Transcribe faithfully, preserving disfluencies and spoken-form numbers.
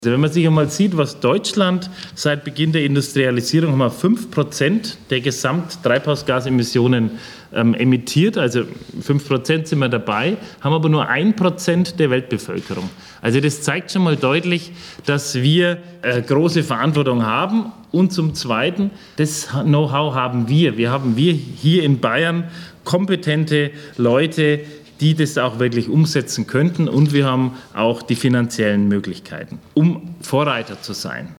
Also wenn man sich einmal sieht, was Deutschland seit Beginn der Industrialisierung haben wir fünf Prozent der Gesamttreibhausgasemissionen ähm, emittiert, also fünf Prozent sind wir dabei, haben aber nur ein Prozent der Weltbevölkerung. Also das zeigt schon mal deutlich, dass wir äh, große Verantwortung haben. Und zum Zweiten, das Know-how haben wir. Wir haben wir hier in Bayern kompetente Leute, die das auch wirklich umsetzen könnten. Und wir haben auch die finanziellen Möglichkeiten, um Vorreiter zu sein.